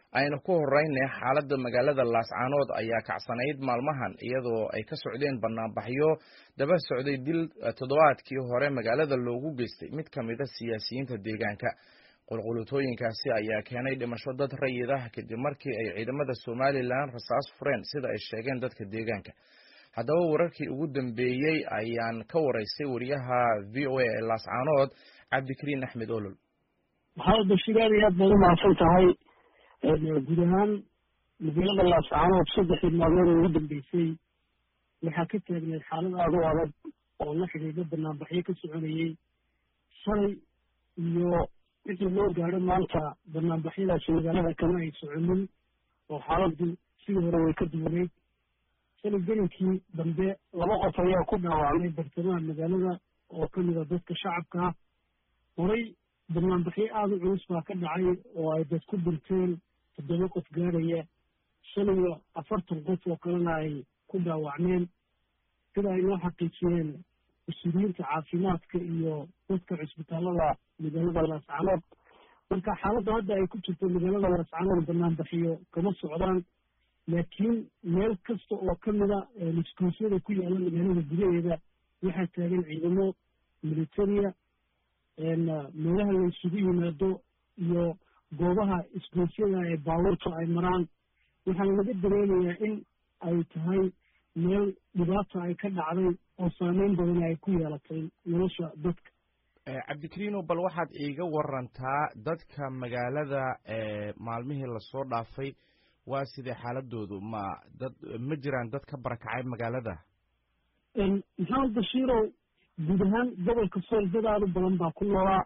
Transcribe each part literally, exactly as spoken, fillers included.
ayna ku horeynay xaaladda magaalada Laascaanood ayaa kacsanayd maalmahan iyadoo ay ka socdeen banaanbaxyo daba socday dil toddobaadkii hore magaalada loogu geystay mid ka mid ah siyaasiyiinta deegaanka. qulqulutooyinkaasi ayaa keenay dhimasho dad rayid ah kadib markii ay ciidamada Somaliland rasaas fureen sida ay sheegeen dadka deegaanka. haddaba wararkii ugu dambeeyey ayaan ka waraysay wariyaha V O A ee Laascaanood Cabdikariin Axmed Olol. maxamed bashiir aad iyo aad baad u mahadsan tahay. guud ahaan magaalada Laascaanood saddexdii maalmood ugu dambeysay waxaa ka taagneed xaalad aad u adag oo la xidhiidha banaanbaxyo ka soconayey shalay iyo wixii loo gaadho maanta banaanbaxyadaasi magaalada kama ay soconin oo xaaladdu sidii hore way ka duwaneyd. shalay gelinkii dambe laba qof ayaa ku dhaawacmay bartamaha magaalada oo ka mid a dadka shacabka ah. horay banaanbaxyo aada u culus baa ka dhacay oo ay dad ku dirteen toddoba qof gaaraya shan iyo afartan qof oo kalena ay ku dhaawacmeen sida ay noo xaqiijiyeen mas-uuliyiinta caafimaadka iyo dadka cusbitaalada magaalada Laascaanood. marka xaaladda hadda ay ku jirto magaalada Laascaanood banaanbaxyo kama socdaan, laakiin meel kasta oo ka mid a iskuusyada ku yaala magaalada gudaheeda waxaa taagan ciidamo militariya. meelaha la isugu yimaado iyo goobaha iskuusyada ee baabuurta ay maraan waxaa laga dareemayaa in ay tahay meel dhibaata ay ka dhacday oo saameyn badan ay ku yeelatay nolosha dadka. cabdikariino bal waxaad iiga warantaa dadka magaalada maalmihii lasoo dhaafay waa sidee xaaladoodu ma dad ma jiraan dad ka barakacay magaalada? maxamed bashiirow, guud ahaan gobolka sool dad aad u badan baa ku noolaa.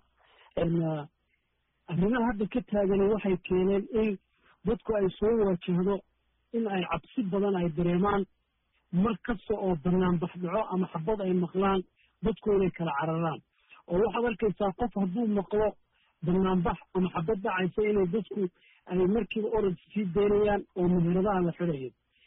arrimaha hadda ka taagani waxay keeneen in dadku ay soo wajahdo in ay cabsi badan ay dareemaan mar kasta oo banaanbax dhaco ama xabad ay maqlaan dadku inay kala cararaan. oo waxaad arkaysaa qof hadduu maqlo banaanbax ama xabad dhacaysa inay dadku ay markiiba orod sii daynayaan oo meheradaha la xidhayo.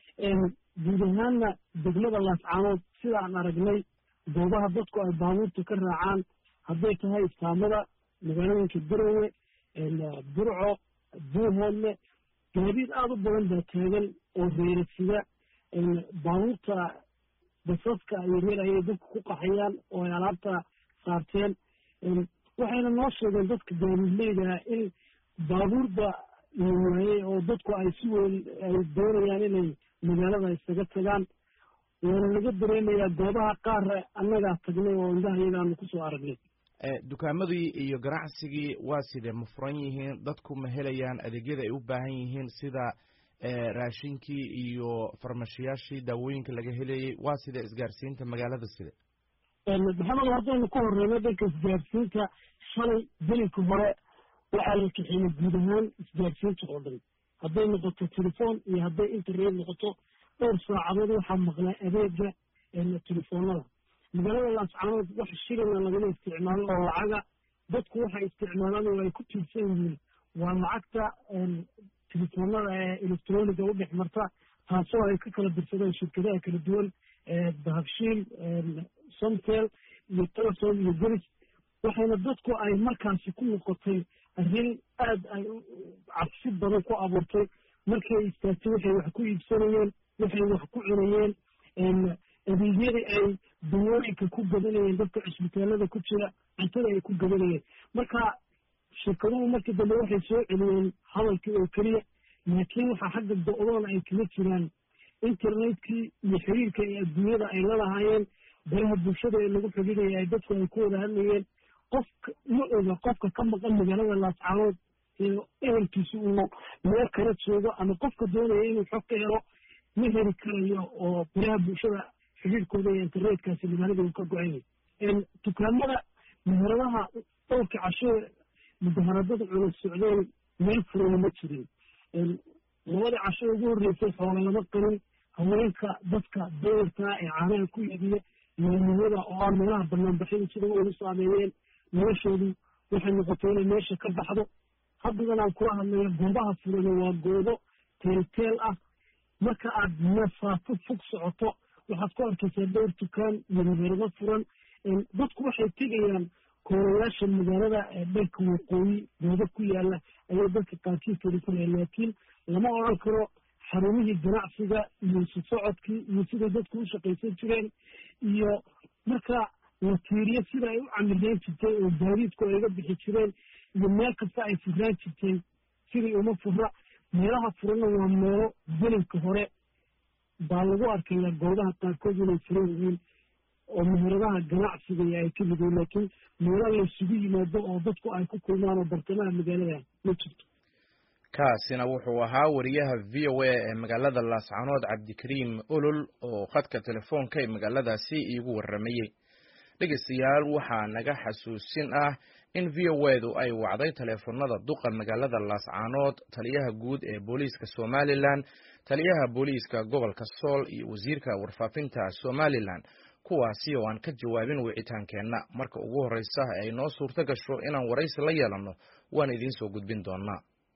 guud ahaanna degmada Laascaanood sida aan aragnay goobaha dadku ay baabuurta ka raacaan hadday tahay istaamada magaalooyinka Garowe, Burco, Buuhoodle, gaadiid aada u badan baa taagan oo reerasida baabuurta basaska iyo reer ayay dadku ku qaxayaan oo ay alaabta saarteen. waxayna noo sheegeen dadka gaadiidleyda in baabuurda la waayey oo dadku ay si weyn ay doonayaan inay magaalada isaga tagaan. waana laga dareemayaa goobaha qaar annagaa tagnay oo indhaha iyagaanu kusoo aragnay. dukaamadii iyo ganacsigii waa sidee ma furan yihiin? dadku ma helayaan adeegyada ay u baahan yihiin sida raashinkii iyo farmashiyaashii daawooyinka laga helayay? waa sidee isgaarsiinta magaalada side? maxamed, haddaynu ka horeyno dhanka isgaarsiinta, shalay gelinka hore waxaa la kaxeeyey guud ahaan isgaarsiinta oo dhan, hadday noqoto telefoon iyo hadday internet noqoto. dhowr saacadood waxaa maqlaa adeega telefoonada. magaalada Laascaanood wax shilina lagama isticmaalo oo lacaga dadku waxay isticmaalaan oo ay ku tiirsan yihiin waa lacagta telefoonada ee electroniga u dhex marta, taasoo ay ka kala dirsadeen shirkadaha kala duwan dahabshiil, Somtel iyo Telesom iyo Geris. waxayna dadku ay markaasi ku noqotay arrin aad ay cabsi badan ku abuurtay markay istaagtay waxay wax ku iibsanayeen, waxay wax ku cunayeen, adeegyadii ay dawooyinka ku gadanayeen dadka cusbitaalada ku jira cuntada ay ku gadanayeen. marka shirkaduhu markii dambe waxay soo celiyeen hadalkii oo keliya, laakiin waxaa xagga do-doon ay kaga jiraan internetkii iyo xiriirka ee adduunyada ay lalahaayeen, baraha bulshada ee lagu xidhiidhaya ay dadku ay ku wada hadlayeen. qofka ma oga qofka ka maqan magaalada Laascaanood ee ehelkiisa uu meel kala joogo ama qofka doonaya inuu xog ka helo ma heli karayo oo baraha bulshada xiriirkooda iyo internetkaasi magaalada uu ka go-an yahay. dukaamada meheradaha dhowrka casho mudaharadada culus socdeen meel furana ma jirin. labada casho ugu horreysay xoola lama qarin. haweenka dadka dayartaa ee caanaha ku iibiya meelnimada oo aan meelaha banaanbaxyada sida ugu saameeyeen noloshoodu waxay noqotay inay meesha ka baxdo. haddadan aan kula hadlayo goobaha furan waa goobo teelteel ah. marka aad masaafo fog socoto waxaad ku arkaysaa dhowr dukaan iyo meherado furan. dadku waxay tegayaan koolayaasha magaalada dhanka waqooyi goobo ku yaala ayay dadka qaarkiis taleefanaya laakiin lama odhan karo xarumihii ganacsiga iyo isu socodkii iyo siday dadku u shaqaysan jireen iyo marka la tiiriyo sida ay u camirnaan jirtay oo gaadiidku ay ga bixi jireen iyo meel kasta ay furaan jirteen sidii uma fura meelaha furana waa meelo belinka hore baa lagu arkaya goobaha qaarkood inay furan yihiin oo meheradaha ganacsiga ay ka mid yihiin laakiin meelo laysugu yimaado oo dadku ay ku kulmaan oo bartamaha magaalada ma jirto. kaasina wuxuu ahaa wariyaha v o a ee magaalada laascaanood cabdikariim olol oo khadka telefoonka ee magaaladaasi iigu warramayey. dhegeystayaal waxaa naga xasuusin ah in v o a du ay wacday taleefanada duqa magaalada laascaanood, taliyaha guud ee booliiska Somaliland, taliyaha booliiska gobolka Sool iyo wasiirka warfaafinta Somaliland, kuwaasi oo aan ka jawaabin wicitaankeenna. marka ugu horeysa ay noo suurto gasho inaan waraysi la yeelano waan idiin soo gudbin doonaa.